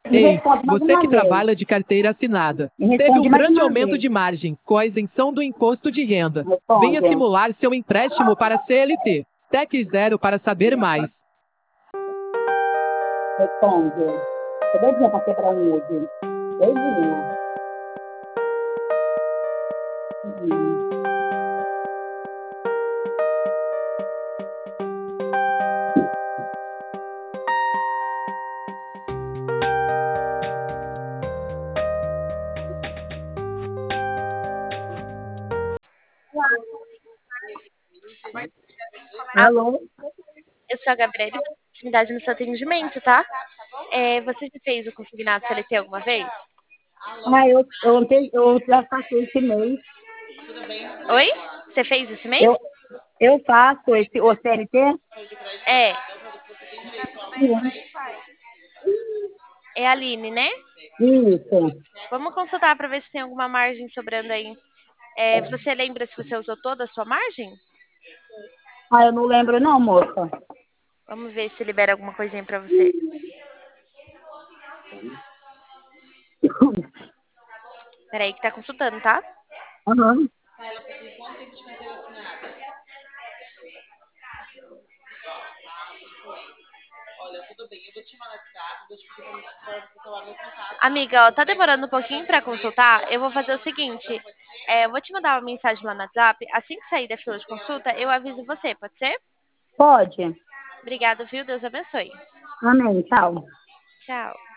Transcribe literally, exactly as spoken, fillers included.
Me Ei, responde mais você uma que vez. trabalha de carteira assinada. Me Teve responde um mais grande uma aumento vez. de margem com a isenção do imposto de renda. Venha Responde. simular seu empréstimo para C L T. Tec Zero para saber mais. Responde. Tô doidinha pra quebrar um nude. Doidinha. Uhum. Ah, Alô? eu sou a Gabriela, oportunidade no seu atendimento, tá? É, você já fez o consignado C L T alguma vez? Ah, eu, eu, ante- eu já passei esse mês. Oi? Você fez esse mês? Eu, eu faço esse, o C L T? É, Sim. é a Aline, né? Isso. Vamos consultar para ver se tem alguma margem sobrando aí. É, você lembra se você usou toda a sua margem? Ah, eu não lembro não, moça. Vamos ver se libera alguma coisinha para você. Peraí que tá consultando, tá? Aham. Amiga, ó, tá demorando um pouquinho para consultar. Eu vou fazer o seguinte, é, eu vou te mandar uma mensagem lá no WhatsApp. Assim que sair da fila de consulta, eu aviso você, pode ser? Pode. Obrigada, viu? Deus abençoe. Amém. Tchau. Tchau.